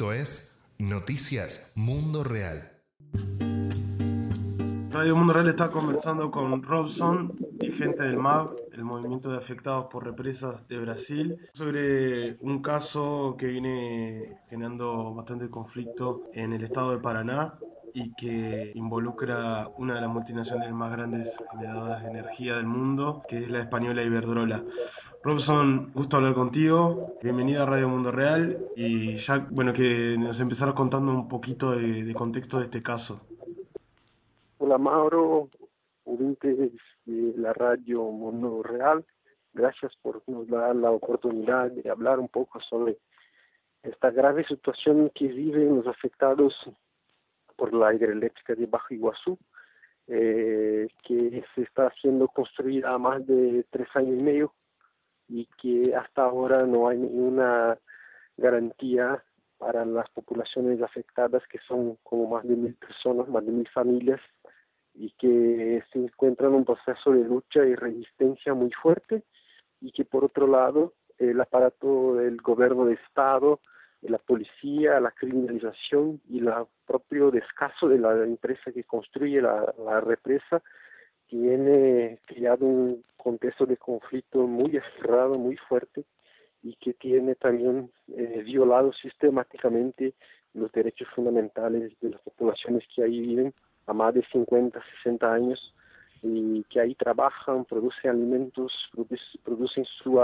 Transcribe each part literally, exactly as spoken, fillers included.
Esto es Noticias Mundo Real. Radio Mundo Real está conversando con Robson, dirigente del M A B, el Movimiento de Afectados por Represas de Brasil, sobre un caso que viene generando bastante conflicto en el estado de Paraná y que involucra una de las multinacionales más grandes generadoras de energía del mundo, que es la española Iberdrola. Robson, gusto hablar contigo, bienvenida a Radio Mundo Real y ya, bueno, que nos empezaras contando un poquito de, de contexto de este caso. Hola Mauro, oyentes de la Radio Mundo Real, gracias por nos dar la oportunidad de hablar un poco sobre esta grave situación que viven los afectados por la hidroeléctrica de Bajo Iguazú, eh, que se está siendo construida a más de tres años y medio y que hasta ahora no hay ninguna garantía para las poblaciones afectadas, que son como más de mil personas, más de mil familias, y que se encuentran en un proceso de lucha y resistencia muy fuerte, y que por otro lado el aparato del gobierno de Estado, de la policía, la criminalización y el propio descaso de la empresa que construye la, la represa tiene creado un contexto de conflicto muy cerrado, muy fuerte, y que tiene también eh, violado sistemáticamente los derechos fundamentales de las poblaciones que ahí viven a más de cincuenta, sesenta años, y que ahí trabajan, producen alimentos, produ- producen su,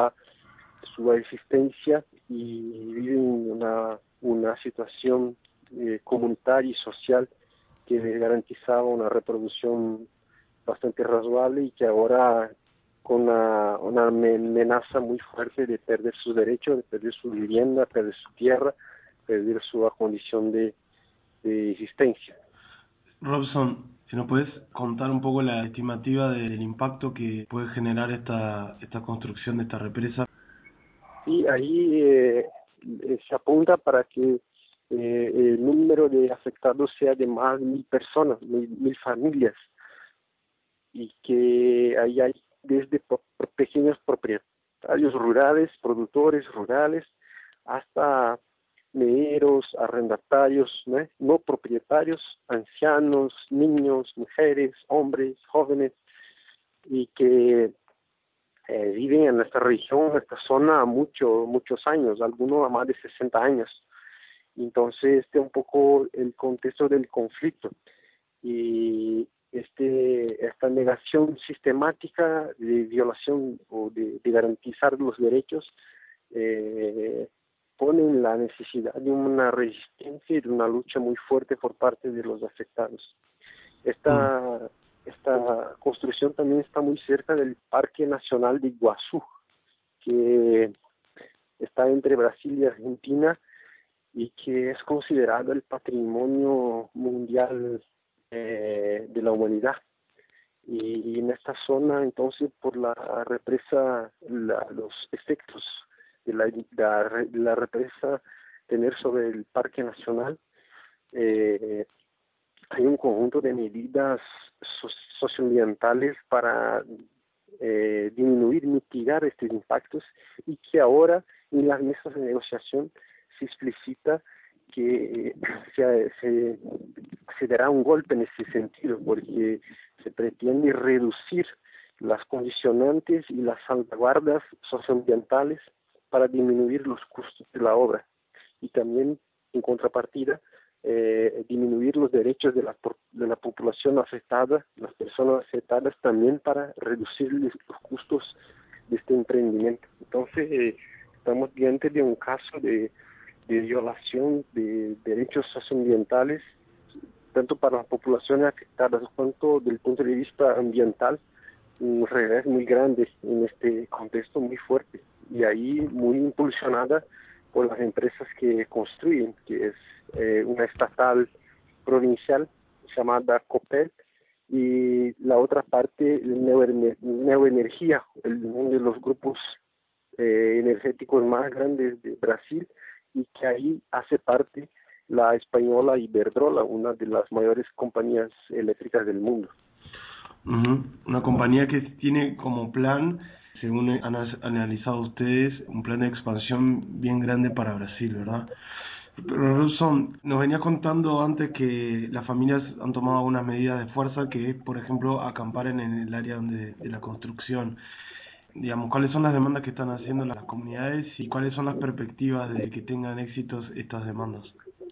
su existencia y viven una, una situación eh, comunitaria y social que les garantizaba una reproducción bastante razonable, y que ahora con una, una amenaza muy fuerte de perder sus derechos, de perder su vivienda, perder su tierra, perder su condición de, de existencia. Robson, si nos puedes contar un poco la estimativa del impacto que puede generar esta esta construcción de esta represa. Sí, ahí eh, se apunta para que eh, el número de afectados sea de más de mil personas, mil, mil familias, y que ahí hay desde po- pequeños propietarios rurales, productores rurales, hasta meeros, arrendatarios, ¿no? no propietarios, ancianos, niños, mujeres, hombres, jóvenes, y que eh, viven en esta región, en esta zona, mucho, muchos años, algunos a más de sesenta años. Entonces, este es un poco el contexto del conflicto. Y este esta negación sistemática de violación o de, de garantizar los derechos eh, ponen la necesidad de una resistencia y de una lucha muy fuerte por parte de los afectados. Esta, mm. esta construcción también está muy cerca del Parque Nacional de Iguazú, que está entre Brasil y Argentina, y que es considerado el patrimonio mundial eh, de la humanidad. Y, y en esta zona, entonces, por la represa, la, los efectos de la, la, la represa tener sobre el Parque Nacional, eh, hay un conjunto de medidas so, socioambientales para eh, disminuir, mitigar estos impactos, y que ahora en las mesas de negociación se explicita que se, se, se dará un golpe en ese sentido, porque se pretende reducir las condicionantes y las salvaguardas socioambientales para disminuir los costos de la obra, y también, en contrapartida, eh, disminuir los derechos de la, de la población afectada, las personas afectadas, también para reducir los costos de este emprendimiento. Entonces, eh, estamos diante de un caso de de violación de derechos socioambientales, tanto para las poblaciones afectadas cuanto desde el punto de vista ambiental, un revés muy grande en este contexto muy fuerte, y ahí muy impulsionada por las empresas que construyen, que es eh, una estatal provincial llamada Copel, y la otra parte, Neoenergia, el, uno de los grupos eh, energéticos más grandes de Brasil, y que ahí hace parte la española Iberdrola, una de las mayores compañías eléctricas del mundo. Uh-huh. Una compañía que tiene como plan, según han analizado ustedes, un plan de expansión bien grande para Brasil, ¿verdad? Pero Robson, nos venía contando antes que las familias han tomado algunas medidas de fuerza, que es, por ejemplo, acampar en el área donde, de la construcción. Digamos, ¿cuáles son las demandas que están haciendo las comunidades y cuáles son las perspectivas de que tengan éxitos estas demandas?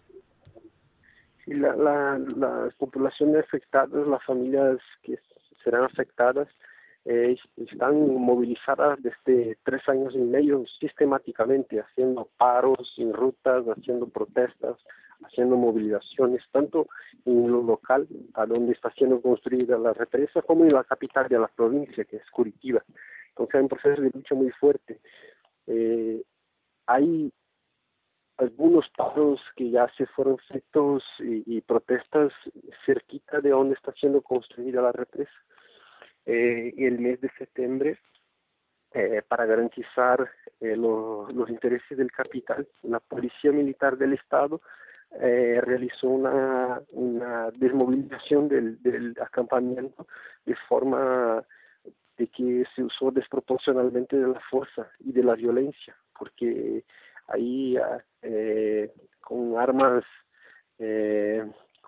Y la, la, las poblaciones afectadas, las familias que serán afectadas, eh, están movilizadas desde tres años y medio sistemáticamente, haciendo paros en rutas, haciendo protestas, haciendo movilizaciones, tanto en lo local, a donde está siendo construida la represa, como en la capital de la provincia, que es Curitiba. Entonces hay un proceso de lucha muy fuerte. Eh, hay algunos paros que ya se fueron hechos y, y protestas cerquita de donde está siendo construida la represa. Eh, el mes de septiembre, eh, para garantizar eh, lo, los intereses del capital, la Policía Militar del Estado eh, realizó una, una desmovilización del, del acampamiento de forma de que se usó desproporcionalmente de la fuerza y de la violencia, porque ahí eh, con armas eh,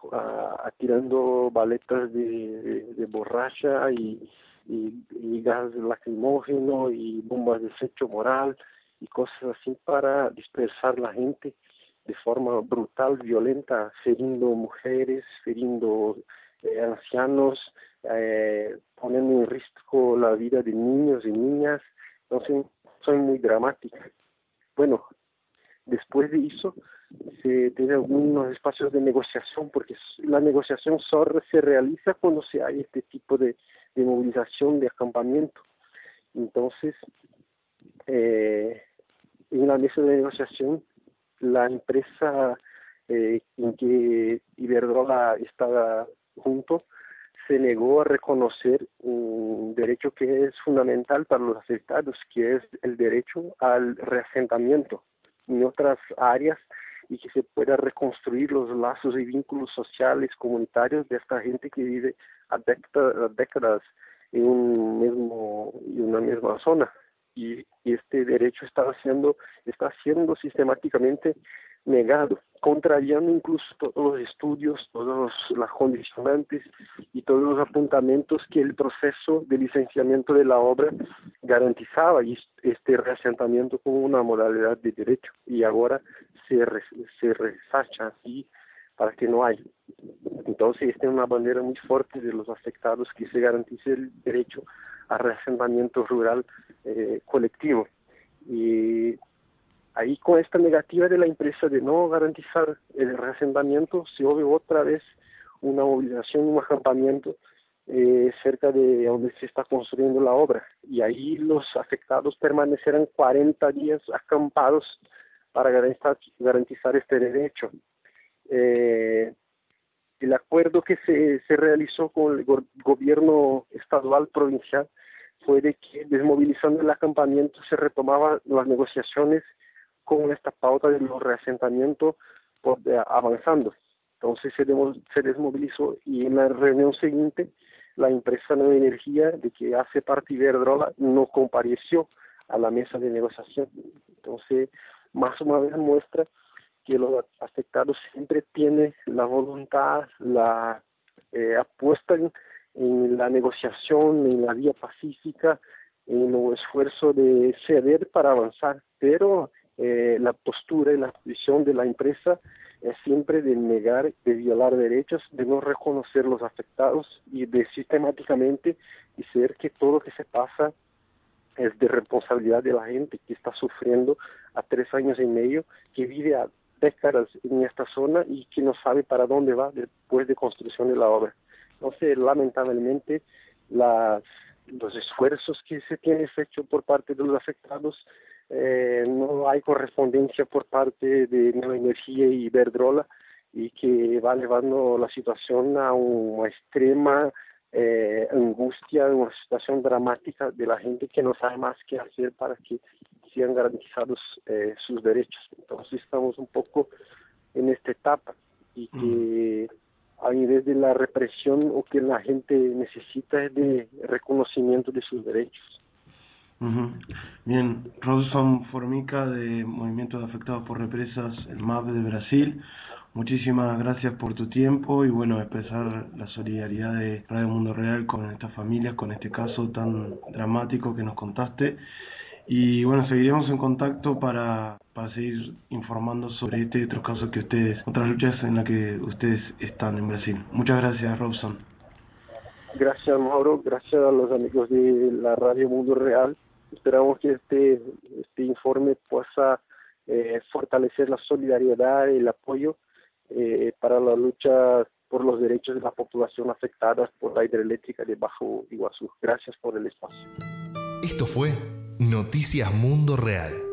atirando baletas de, de, de borracha y, y, y gas lacrimógeno y bombas de desecho moral y cosas así para dispersar la gente de forma brutal, violenta, ferindo mujeres, ferindo eh, ancianos, eh, poniendo en riesgo la vida de niños y niñas. Entonces, son muy dramáticas. Bueno, después de eso, se tiene algunos espacios de negociación, porque la negociación solo se realiza cuando se hay este tipo de, de movilización, de acampamiento. Entonces, eh, en la mesa de negociación, la empresa eh, en que Iberdrola estaba junto se negó a reconocer un derecho que es fundamental para los afectados, que es el derecho al reasentamiento en otras áreas y que se pueda reconstruir los lazos y vínculos sociales, comunitarios de esta gente que vive a décadas en un mismo, en una misma zona. Y, y este derecho está siendo, está siendo sistemáticamente negado, contrariando incluso todos los estudios, todos los condicionantes y todos los apuntamientos que el proceso de licenciamiento de la obra garantizaba, y este reasentamiento como una modalidad de derecho, y ahora se, re, se resacha así para que no haya. Entonces, esta es una bandera muy fuerte de los afectados, que se garantice el derecho a reasentamiento rural eh, colectivo. Y ahí, con esta negativa de la empresa de no garantizar el reasentamiento, se hubo otra vez una movilización, un acampamiento eh, cerca de donde se está construyendo la obra. Y ahí los afectados permanecerán cuarenta días acampados para garantizar, garantizar este derecho. Eh, el acuerdo que se, se realizó con el go gobierno estadual provincial fue de que, desmovilizando el acampamiento, se retomaban las negociaciones con esta pauta de los reasentamientos por, de, avanzando. Entonces se, demo, se desmovilizó, y en la reunión siguiente la empresa Nueva Energía, de que hace parte Iberdrola, no compareció a la mesa de negociación. Entonces, más una vez muestra que los afectados siempre tienen la voluntad, la eh, apuesta en, en la negociación, en la vía pacífica, en el esfuerzo de ceder para avanzar, pero eh, la postura y la posición de la empresa es siempre de negar, de violar derechos, de no reconocer los afectados y de sistemáticamente decir que todo lo que se pasa es de responsabilidad de la gente que está sufriendo a tres años y medio, que vive a décadas en esta zona y que no sabe para dónde va después de construcción de la obra. Entonces, lamentablemente, las, los esfuerzos que se tienen hecho por parte de los afectados, eh, no hay correspondencia por parte de Nueva Energía y Iberdrola, y que va llevando la situación a una extrema eh, angustia, una situación dramática de la gente que no sabe más qué hacer para que sean garantizados eh, sus derechos. Entonces estamos un poco en esta etapa, y que a nivel de la represión, o que la gente necesita es de reconocimiento de sus derechos. Ujú. Bien, Robson Formica de Movimiento de Afectados por Represas, el M A P de Brasil. Muchísimas gracias por tu tiempo y bueno, expresar la solidaridad de Radio Mundo Real con estas familias, con este caso tan dramático que nos contaste. Y bueno, seguiremos en contacto para, para seguir informando sobre este y otros casos que ustedes, otras luchas en las que ustedes están en Brasil. Muchas gracias, Robson. Gracias, Mauro. Gracias a los amigos de la Radio Mundo Real. Esperamos que este, este informe pueda eh, fortalecer la solidaridad y el apoyo eh, para la lucha por los derechos de la población afectada por la hidroeléctrica de Bajo Iguazú. Gracias por el espacio. Esto fue Noticias Mundo Real.